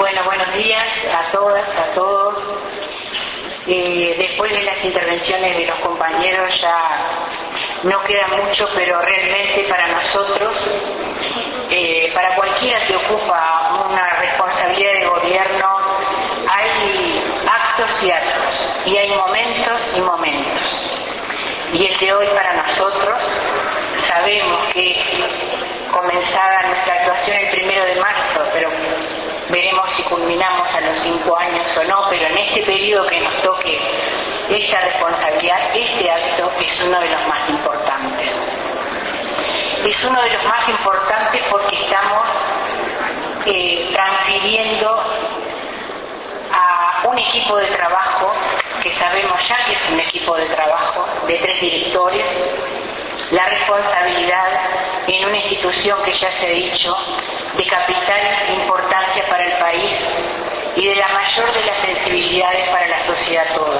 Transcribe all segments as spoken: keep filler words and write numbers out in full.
Bueno, buenos días a todas, a todos. Eh, después de las intervenciones de los compañeros ya no queda mucho, pero realmente para nosotros, eh, para cualquiera que ocupa una responsabilidad de gobierno, hay actos y actos, y hay momentos y momentos. Y el de hoy para nosotros, sabemos que comenzaba nuestra actuación el primero de marzo, pero veremos si culminamos a los cinco años o no, pero en este periodo que nos toque esta responsabilidad, este acto es uno de los más importantes. Es uno de los más importantes porque estamos eh, transfiriendo a un equipo de trabajo, que sabemos ya que es un equipo de trabajo, de tres directores, la responsabilidad en una institución que ya se ha dicho de capital importancia para el país y de la mayor de las sensibilidades para la sociedad toda.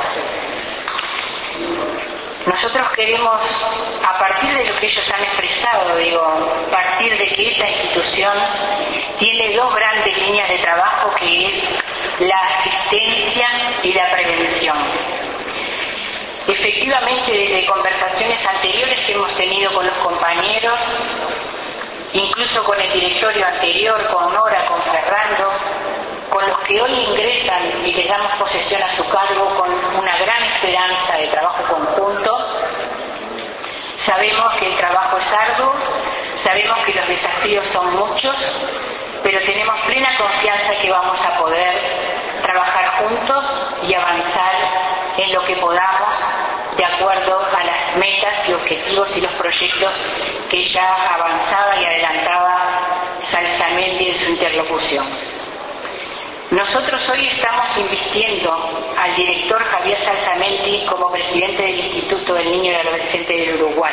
Nosotros queremos, a partir de lo que ellos han expresado, digo, a partir de que esta institución tiene dos grandes líneas de trabajo, que es la asistencia y la prevención. Efectivamente, desde conversaciones anteriores que hemos tenido con los compañeros, incluso con el directorio anterior, con Nora, con Fernando, con los que hoy ingresan y les damos posesión a su cargo con una gran esperanza de trabajo conjunto, sabemos que el trabajo es arduo, sabemos que los desafíos son muchos, pero tenemos plena confianza que vamos a poder trabajar juntos y avanzar en lo que podamos, de acuerdo a las metas y objetivos y los proyectos que ya avanzaba y adelantaba Salsamendi en su interlocución. Nosotros hoy estamos invistiendo al director Javier Salsamendi como presidente del Instituto del Niño y Adolescente del Uruguay.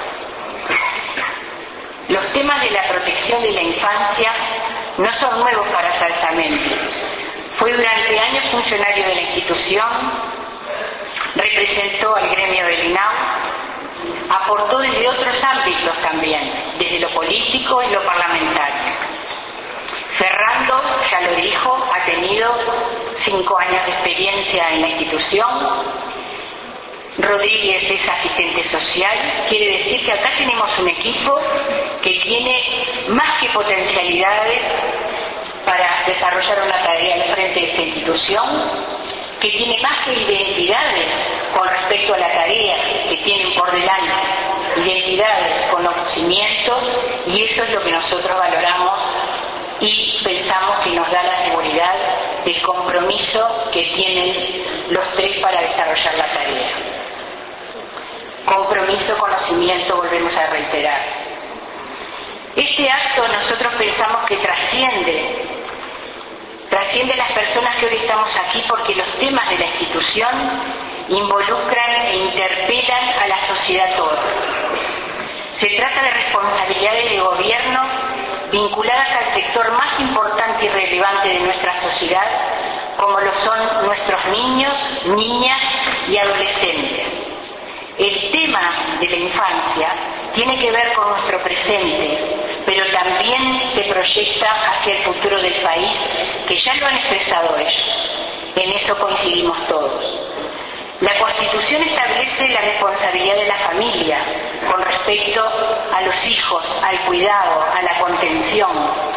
Los temas de la protección de la infancia no son nuevos para Salsamendi. Fue durante años funcionario de la institución, representó al gremio del I N A U, aportó desde otros ámbitos también, desde lo político y lo parlamentario. Fernando, ya lo dijo, ha tenido cinco años de experiencia en la institución. Rodríguez es asistente social. Quiere decir que acá tenemos un equipo que tiene más que potencialidades para desarrollar una tarea al frente de esta institución, que tiene más que identidades con respecto a la tarea que tienen por delante, identidades, conocimiento, y eso es lo que nosotros valoramos y pensamos que nos da la seguridad del compromiso que tienen los tres para desarrollar la tarea. Compromiso, conocimiento, volvemos a reiterar. Este acto nosotros pensamos que trasciende Trasciende las personas que hoy estamos aquí, porque los temas de la institución involucran e interpelan a la sociedad toda. Se trata de responsabilidades de gobierno vinculadas al sector más importante y relevante de nuestra sociedad, como lo son nuestros niños, niñas y adolescentes. El tema de la infancia tiene que ver con nuestro presente, pero también se proyecta hacia el futuro del país, que ya lo han expresado ellos. En eso coincidimos todos. La Constitución establece la responsabilidad de la familia con respecto a los hijos, al cuidado, a la contención.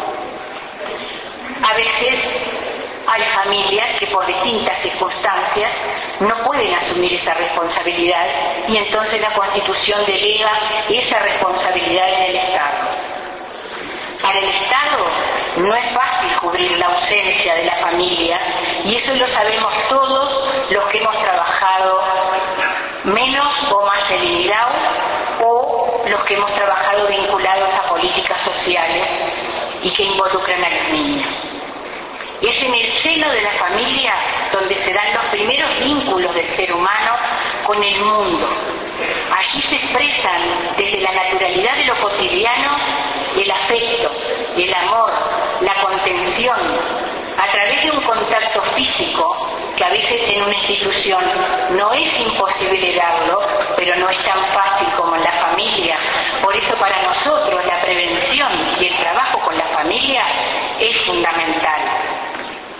A veces hay familias que por distintas circunstancias no pueden asumir esa responsabilidad, y entonces la Constitución delega esa responsabilidad en el Estado. Para el Estado no es fácil cubrir la ausencia de la familia, y eso lo sabemos todos los que hemos trabajado menos o más en el I N A U, o los que hemos trabajado vinculados a políticas sociales y que involucran a los niños. Es en el seno de la familia donde se dan los primeros vínculos del ser humano con el mundo. Allí se expresan desde la naturalidad de lo cotidiano el afecto, el amor, la contención, a través de un contacto físico que a veces en una institución no es imposible darlo, pero no es tan fácil como en la familia. Por eso para nosotros la prevención y el trabajo con la familia es fundamental.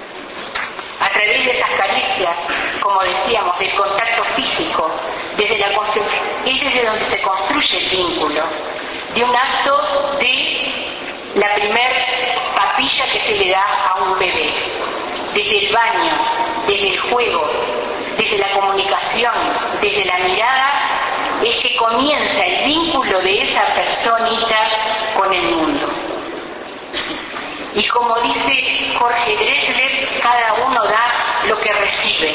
decíamos, del contacto físico, desde la construcción, es desde donde se construye el vínculo, de un acto de la primer papilla que se le da a un bebé, desde el baño, desde el juego, desde la comunicación, desde la mirada, es que comienza el vínculo de esa personita con el mundo. Y como dice Jorge Drexler, cada uno da lo que recibe.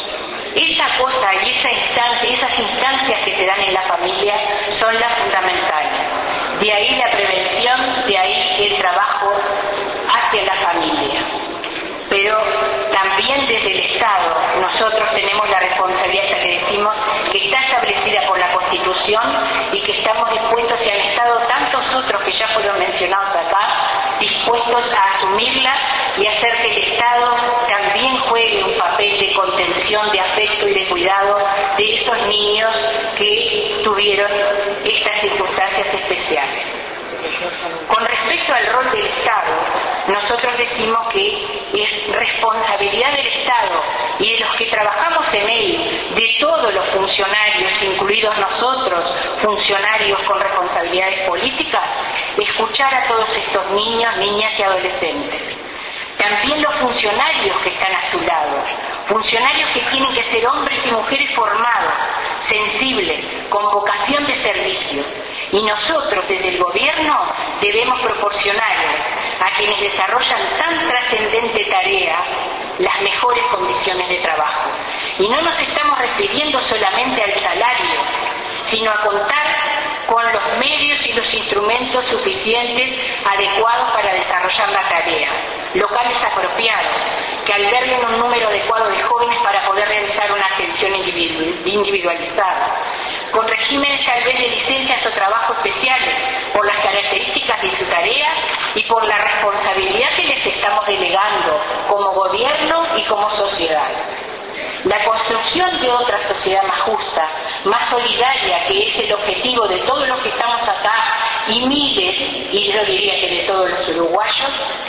Esa cosa y esa instancia, esas instancias que se dan en la familia son las fundamentales. De ahí la prevención, de ahí el trabajo hacia la familia. Pero también desde el Estado nosotros tenemos la responsabilidad, esta que decimos, que está establecida por la Constitución y que estamos dispuestos, y han estado tantos otros que ya fueron mencionados acá, dispuestos a asumirla y hacer que el Estado también juegue un papel de contención, de afecto y de cuidado de esos niños que tuvieron estas circunstancias especiales. Con respecto al rol del Estado, nosotros decimos que es responsabilidad del Estado y de los que trabajamos en él, de todos los funcionarios, incluidos nosotros, funcionarios con responsabilidades políticas, escuchar a todos estos niños, niñas y adolescentes. También los funcionarios que están a su lado, funcionarios que tienen que ser hombres y mujeres formados, sensibles, con vocación de servicio. Y nosotros desde el gobierno debemos proporcionarles a quienes desarrollan tan trascendente tarea las mejores condiciones de trabajo. Y no nos estamos refiriendo solamente al salario, sino a contar con los medios y los instrumentos suficientes adecuados para desarrollar la tarea, locales apropiados, que alberguen un número adecuado de jóvenes para poder realizar una atención individualizada, con regímenes tal vez de licencias o trabajos especiales por las características de su tarea y por la responsabilidad que les estamos delegando como gobierno y como sociedad. La construcción de otra sociedad más justa, más solidaria, que es el objetivo de todos los que estamos acá y miles, y yo diría que de todos los uruguayos,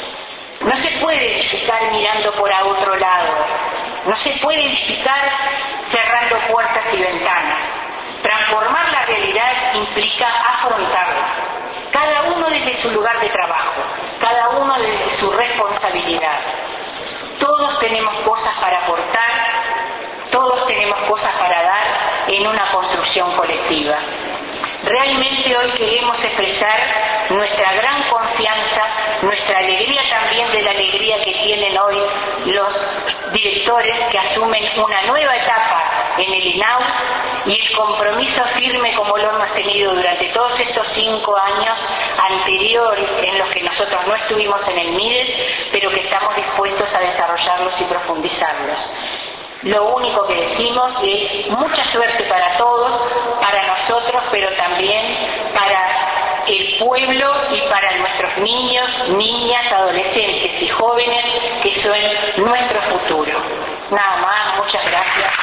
no se puede edificar mirando por a otro lado, no se puede edificar cerrando puertas y ventanas. Transformar la realidad implica afrontarla, cada uno desde su lugar de trabajo, cada uno desde su responsabilidad. Todos tenemos cosas para aportar, todos tenemos cosas para dar en una construcción colectiva. Realmente hoy queremos expresar nuestra gran confianza, nuestra alegría también de la alegría que tienen hoy los directores que asumen una nueva etapa en el I N A U y el compromiso firme como lo hemos tenido durante todos estos cinco años anteriores en los que nosotros no estuvimos en el MIDES, pero que estamos dispuestos a desarrollarlos y profundizarlos. Lo único que decimos es mucha suerte para todos, para nosotros, pero también para el pueblo y para nuestros niños, niñas, adolescentes y jóvenes que son nuestro futuro. Nada más, muchas gracias.